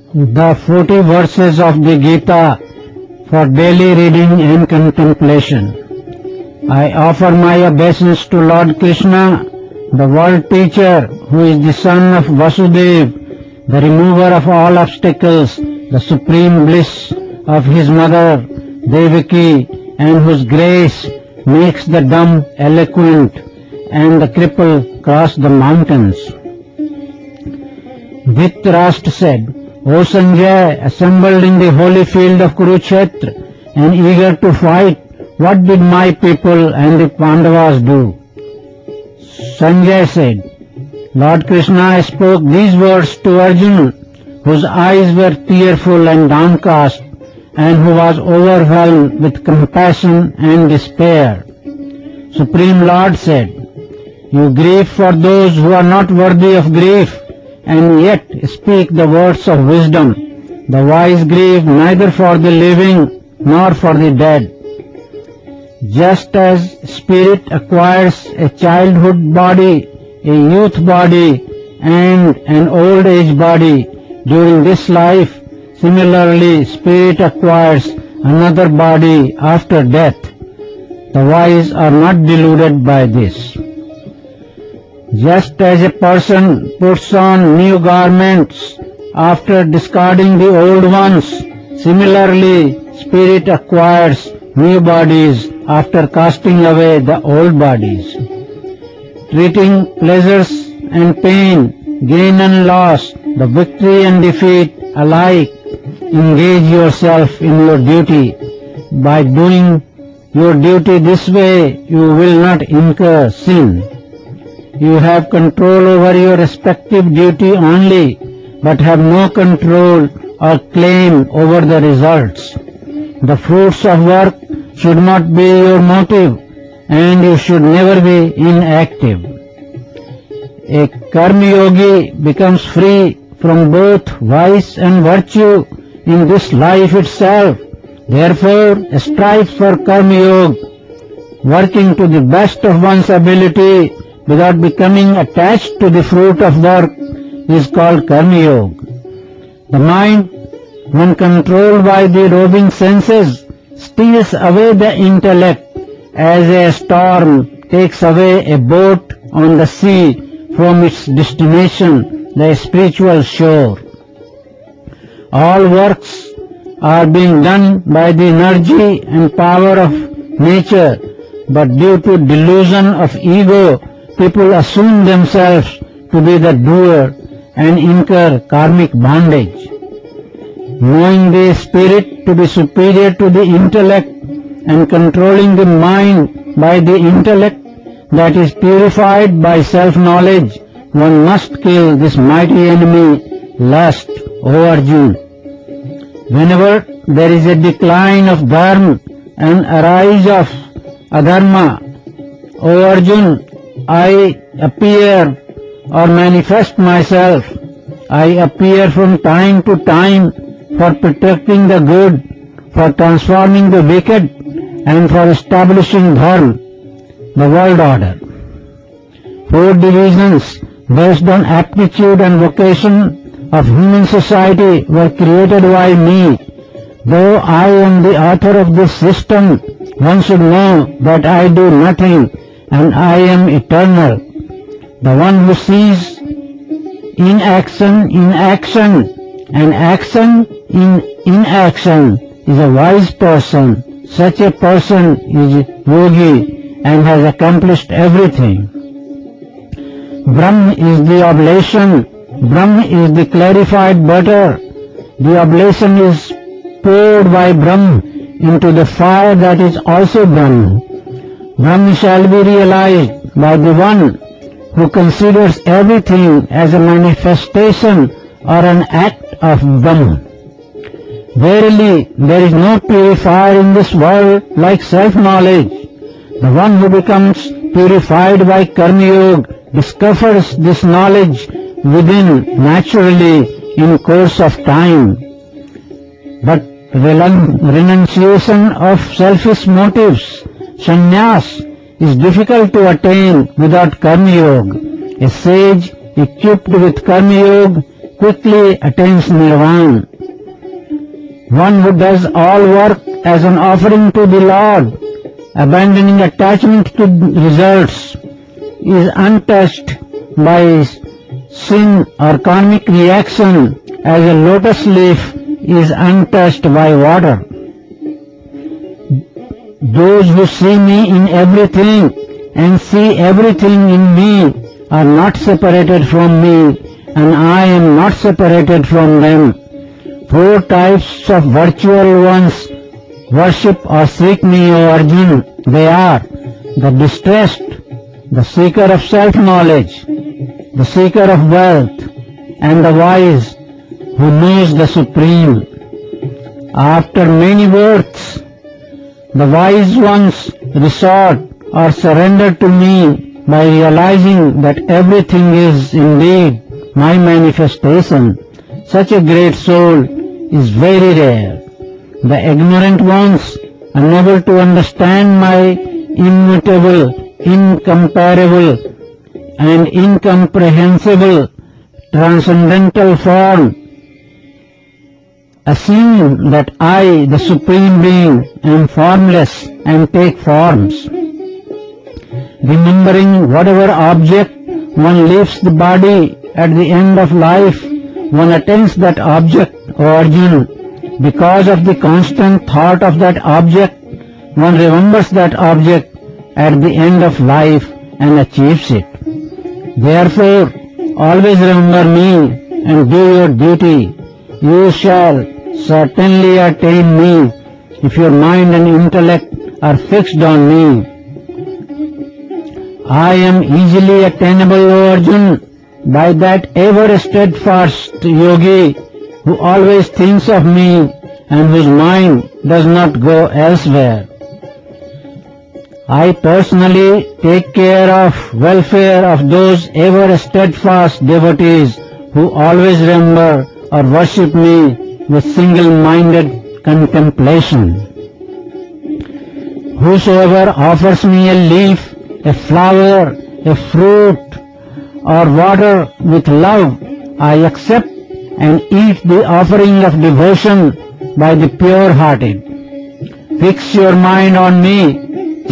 The 40 verses of the Gita for daily reading and contemplation. I offer my obeisance to Lord Krishna, the world teacher, who is the son of Vasudeva, the remover of all obstacles, the supreme bliss of his mother Devaki, and whose grace makes the dumb eloquent and the cripple cross the mountains. Dhritarashtra said, O Sanjay, assembled in the holy field of Kurukshetra and eager to fight, what did my people and the Pandavas do? Sanjay said, Lord Krishna spoke these words to Arjuna, whose eyes were tearful and downcast, and who was overwhelmed with compassion and despair. Supreme Lord said, You grieve for those who are not worthy of grief, and yet speak the words of wisdom. The wise grieve neither for the living nor for the dead. Just as spirit acquires a childhood body, a youth body, and an old age body during this life, similarly spirit acquires another body after death. The wise are not deluded by this. Just as a person puts on new garments after discarding the old ones, similarly spirit acquires new bodies after casting away the old bodies. Treating pleasures and pain, gain and loss, the victory and defeat alike, engage yourself in your duty. By doing your duty this way, you will not incur sin. You have control over your respective duty only, but have no control or claim over the results. The fruits of work should not be your motive, and you should never be inactive. A karma yogi becomes free from both vice and virtue in this life itself. Therefore, strive for karma yoga, working to the best of one's ability without becoming attached to the fruit of work is called karma yoga. The mind, when controlled by the roving senses, steals away the intellect as a storm takes away a boat on the sea from its destination, the spiritual shore. All works are being done by the energy and power of nature, but due to delusion of ego, people assume themselves to be the doer and incur karmic bondage. Knowing the spirit to be superior to the intellect and controlling the mind by the intellect that is purified by self-knowledge, one must kill this mighty enemy, lust, O Arjuna. Whenever there is a decline of dharma and a rise of adharma, O Arjuna, I appear or manifest myself. I appear from time to time for protecting the good, for transforming the wicked, and for establishing dharma, the world order. 4 divisions based on aptitude and vocation of human society were created by me. Though I am the author of this system, one should know that I do nothing and I am eternal. The one who sees inaction in action and action in inaction is a wise person. Such a person is yogi and has accomplished everything. Brahm is the oblation. Brahm is the clarified butter. The oblation is poured by Brahm into the fire that is also Brahm. Brahm shall be realized by the one who considers everything as a manifestation or an act of Brahm. Verily, there is no purifier in this world like self-knowledge. The one who becomes purified by Karma Yoga discovers this knowledge within naturally in course of time. But renunciation of selfish motives, sannyas, is difficult to attain without Karma Yoga. A sage equipped with Karma Yoga quickly attains nirvana. One who does all work as an offering to the Lord, abandoning attachment to results, is untouched by sin or karmic reaction as a lotus leaf is untouched by water. Those who see me in everything and see everything in me are not separated from me, and I am not separated from them. Four types of virtual ones worship or seek me, O Arjuna. They are the distressed, the seeker of self-knowledge, the seeker of wealth, and the wise who knows the Supreme. After many births, the wise ones resort or surrender to me by realizing that everything is indeed my manifestation. Such a great soul is very rare. The ignorant ones, unable to understand my immutable, incomparable, and incomprehensible transcendental form, assume that I, the Supreme Being, am formless and take forms. Remembering whatever object one leaves the body at the end of life, one attains that object, O Arjuna. Because of the constant thought of that object, one remembers that object at the end of life and achieves it. Therefore, always remember me and do your duty. You shall certainly attain me if your mind and intellect are fixed on me. I am easily attainable, O Arjuna, by that ever steadfast yogi who always thinks of me and whose mind does not go elsewhere. I personally take care of welfare of those ever steadfast devotees who always remember or worship me with single-minded contemplation. Whosoever offers me a leaf, a flower, a fruit, or water with love, I accept and eat the offering of devotion by the pure-hearted. Fix your mind on me.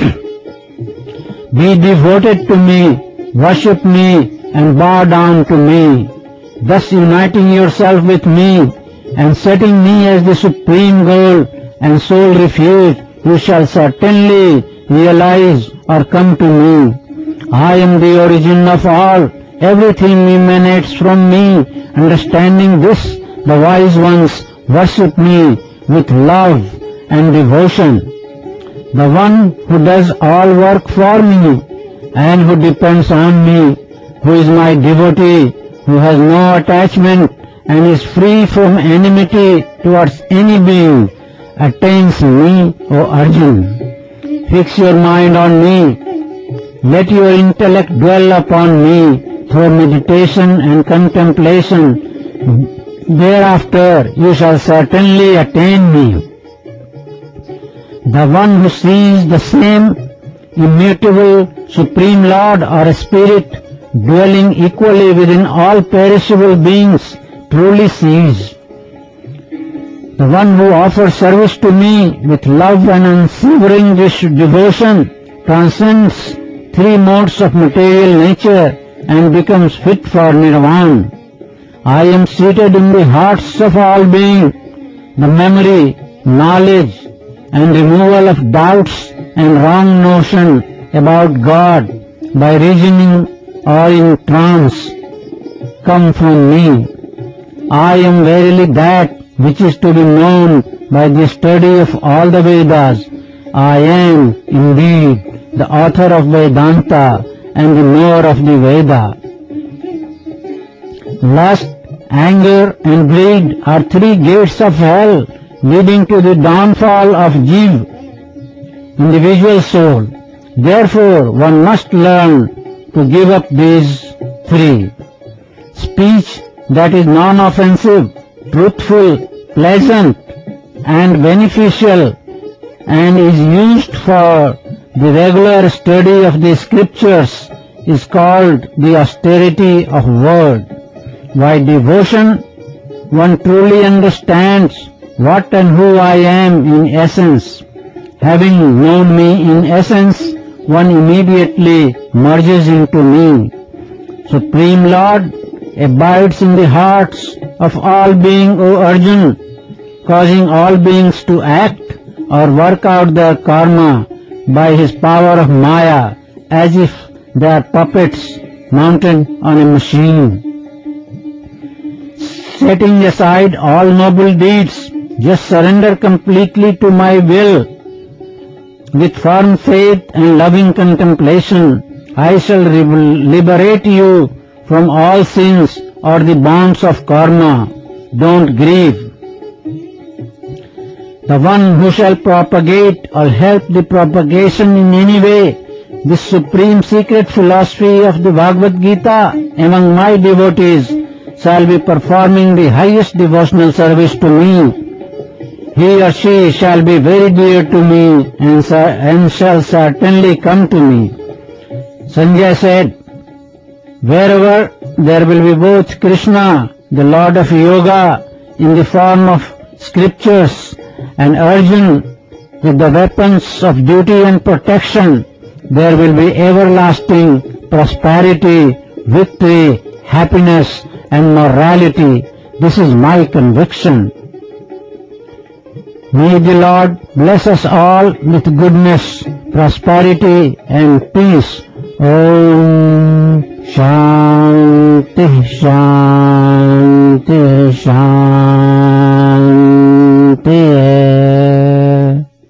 Be devoted to me, worship me, and bow down to me. Thus uniting yourself with me and setting me as the supreme goal and sole refuge, you shall certainly realize or come to me. I am the origin of all. Everything emanates from me. Understanding this, the wise ones worship me with love and devotion. The one who does all work for me and who depends on me, who is my devotee, who has no attachment and is free from enmity towards any being, attains me, O Arjuna. Fix your mind on me. Let your intellect dwell upon me through meditation and contemplation. Thereafter you shall certainly attain me. The one who sees the same immutable Supreme Lord or Spirit dwelling equally within all perishable beings truly sees. The one who offers service to me with love and unswerving devotion transcends three modes of material nature and becomes fit for nirvana. I am seated in the hearts of all beings. The memory, knowledge, and removal of doubts and wrong notion about God by reasoning or in trance come from me. I am verily that which is to be known by the study of all the Vedas. I am indeed the author of Vedanta and the knower of the Veda. Lust, anger, and greed are three gates of hell leading to the downfall of Jiva, individual soul. Therefore, one must learn to give up these three. Speech that is non-offensive, truthful, pleasant, and beneficial, and is used for the regular study of the scriptures is called the austerity of word. By devotion, one truly understands what and who I am in essence. Having known me in essence, one immediately merges into me. Supreme Lord abides in the hearts of all beings, O Arjun, causing all beings to act or work out their karma by his power of Maya, as if they are puppets mounted on a machine. Setting aside all noble deeds, just surrender completely to my will. With firm faith and loving contemplation, I shall liberate you from all sins or the bonds of karma. Don't grieve. The one who shall propagate or help the propagation in any way this supreme secret philosophy of the Bhagavad Gita among my devotees shall be performing the highest devotional service to me. He or she shall be very dear to me and shall certainly come to me. Sanjay said, wherever there will be both Krishna, the Lord of Yoga, in the form of scriptures, and Arjun with the weapons of duty and protection, there will be everlasting prosperity, victory, happiness, and morality. This is my conviction. May the Lord bless us all with goodness, prosperity, and peace. Om Shanti Shanti Shanti.